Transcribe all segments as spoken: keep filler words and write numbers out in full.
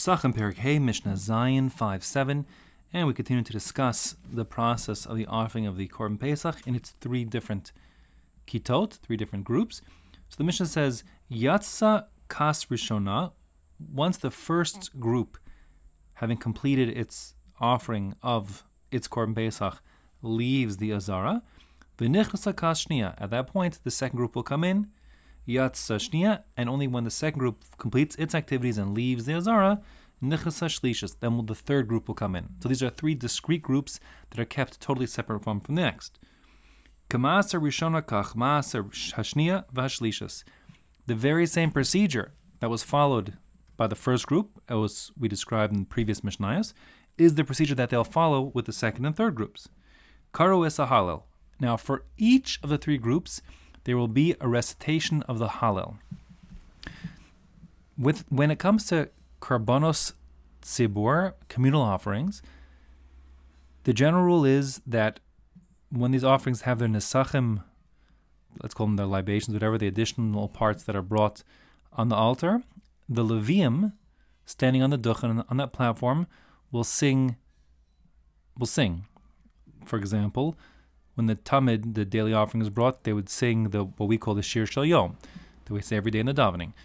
Pesachim Perik Hey Mishnah Zion five seven, and we continue to discuss the process of the offering of the Korban Pesach in its three different kitot, three different groups. So the Mishnah says, Yatsa Kas Rishona, once the first group, having completed its offering of its Korban Pesach, leaves the Azara, V'nichasa Kas Shnia, at that point the second group will come in, Yatsa Shnia, and only when the second group completes its activities and leaves the Azara, Nichasa Shlishas, then will the third group will come in. So these are three discrete groups that are kept totally separate from, from the next. Kamasa Rishona Kach Maasa Hashnia V'Hashlishas. The very same procedure that was followed by the first group, as we described in previous Mishnayos, is the procedure that they'll follow with the second and third groups. Karo es Hallel. Now, for each of the three groups, there will be a recitation of the Hallel. With when it comes to Karbanos Tzibur, communal offerings, the general rule is that when these offerings have their nesachim, let's call them their libations, whatever the additional parts that are brought on the altar, the Levium, standing on the duchen, on that platform, will sing, will sing. For example, when the tamid, the daily offering is brought, they would sing the what we call the Shir Shel Yom, that we say every day in the davening.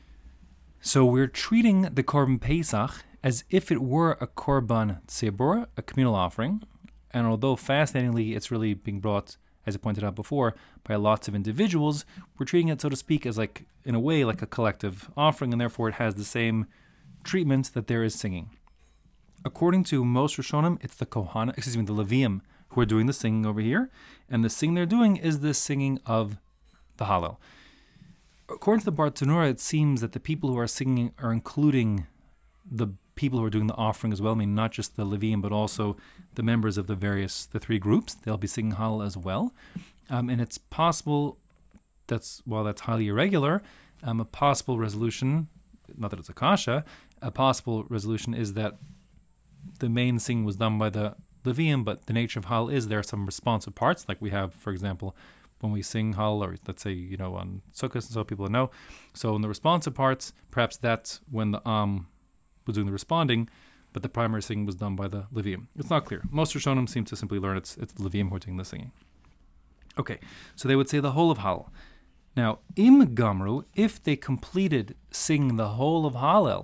So we're treating the Korban Pesach as if it were a Korban Tzibur, a communal offering, and although fascinatingly it's really being brought, as I pointed out before, by lots of individuals, we're treating it, so to speak, as like, in a way, like a collective offering, and therefore it has the same treatment that there is singing. According to most Rishonim, it's the Kohanim, excuse me, the Levium, who are doing the singing over here, and the singing they're doing is the singing of the Hallel. According to the Bartanura, it seems that the people who are singing are including the people who are doing the offering as well, I mean, not just the Levium, but also the members of the various, the three groups. They'll be singing Hallel as well. Um, and it's possible, that's while that's highly irregular, um, a possible resolution, not that it's a kasha, a possible resolution is that the main singing was done by the Levium, but the nature of Hallel is there are some responsive parts, like we have, for example, when we sing Hallel, or let's say, you know, on Sukkot, and so people know. So in the responsive parts, perhaps that's when the Am was doing the responding, but the primary singing was done by the Levium. It's not clear. Most Rishonim seem to simply learn it's it's the Levium who are doing the singing. Okay, so they would say the whole of Hallel. Now, im gamru, if they completed singing the whole of Hallel,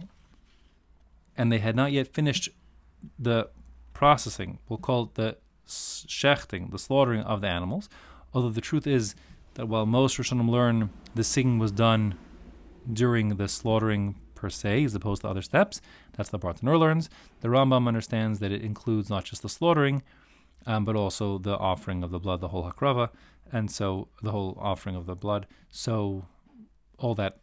and they had not yet finished the processing, we'll call it the shechting, the slaughtering of the animals, although the truth is that while most Rishonim learn the singing was done during the slaughtering per se, as opposed to other steps, that's the Bartanur learns, the Rambam understands that it includes not just the slaughtering, um, but also the offering of the blood, the whole hakrava, and so the whole offering of the blood. So all that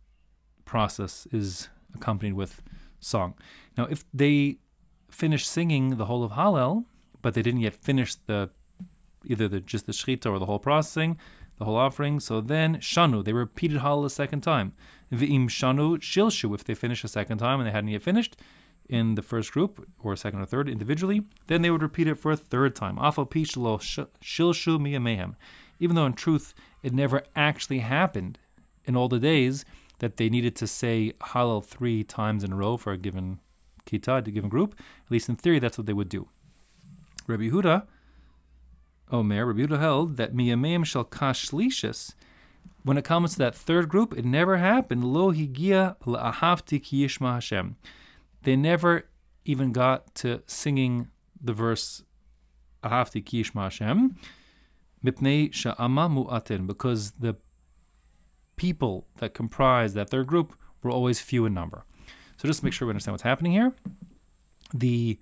process is accompanied with song. Now, if they finish singing the whole of Hallel, but they didn't yet finish the either the just the shechita or the whole processing, the whole offering, so then shanu, they repeated Hallel a second time. V'im shanu shilshu, if they finish a second time and they hadn't yet finished in the first group or second or third individually, then they would repeat it for a third time. Afal pi shelo shilshu miyamehem, even though in truth it never actually happened in all the days that they needed to say Hallel three times in a row for a given kita, a given group. At least in theory, that's what they would do. Rabbi Yehuda, Omer, Rabbi Yehuda held that miyameim shel kashlishis, when it comes to that third group, it never happened. Lo higia la'ahavti ki yishma Hashem. They never even got to singing the verse ahavti ki yishma Hashem, mipnei sha'ama mu'atin, because the people that comprise that third group were always few in number. So just to make sure we understand what's happening here, the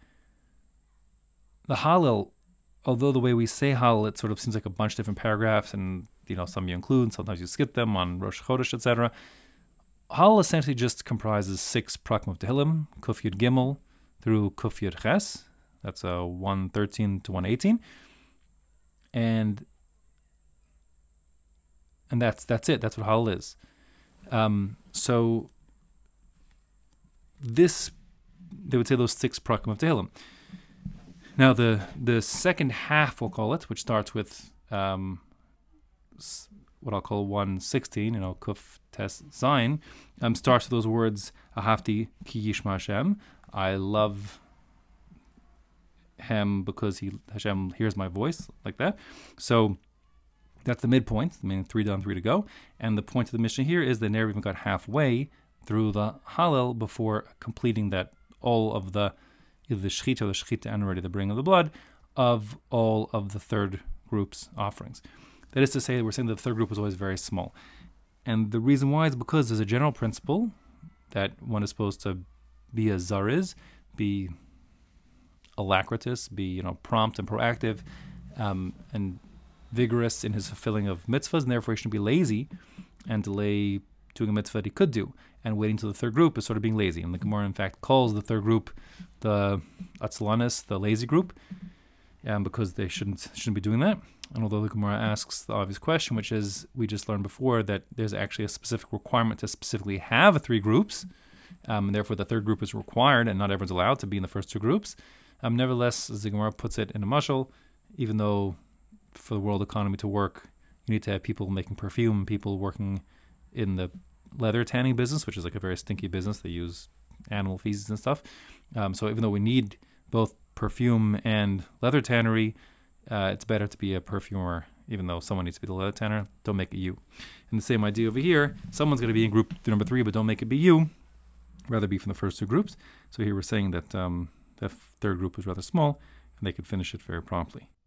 the Hallel, although the way we say Hallel, it sort of seems like a bunch of different paragraphs, and you know some you include, sometimes you skip them on Rosh Chodesh, et cetera. Hallel essentially just comprises six prakim of Tehillim, Kuf Yud Gimel through Kuf Yud Ches. That's a one thirteen to one eighteen, and and that's that's it. That's what Hallel is. Um, so this, they would say those six prakim of Tehillim. Now the the second half, we'll call it, which starts with um, what I'll call one sixteen, you know, Kuf Tes Zayin, um, starts with those words, Ahavti ki yishma Hashem, I love him because he Hashem hears my voice, like that. So that's the midpoint, I mean, three down, three to go. And the point of the Mishnah here is they never even got halfway through the Hallel before completing that, all of the, either the Shechita or the Shechita and already the bringing of the blood, of all of the third group's offerings. That is to say, we're saying that the third group was always very small. And the reason why is because there's a general principle that one is supposed to be a zariz, be alacritous, be, you know, prompt and proactive, um, and vigorous in his fulfilling of mitzvahs, and therefore he shouldn't be lazy and delay doing a mitzvah that he could do. And waiting till the third group is sort of being lazy. And the Gemara, in fact, calls the third group the atzlanis, the lazy group, um, because they shouldn't shouldn't be doing that. And although the Gemara asks the obvious question, which is, we just learned before that there's actually a specific requirement to specifically have three groups, um, and therefore the third group is required, and not everyone's allowed to be in the first two groups. Um, nevertheless, as the Gemara puts it in a mashal, even though for the world economy to work, you need to have people making perfume, people working in the leather tanning business, which is like a very stinky business. They use animal feces and stuff. Um, so even though we need both perfume and leather tannery, uh, it's better to be a perfumer, even though someone needs to be the leather tanner. Don't make it you. And the same idea over here, someone's going to be in group number three, but don't make it be you. Rather be from the first two groups. So here we're saying that um, the third group was rather small, and they could finish it very promptly.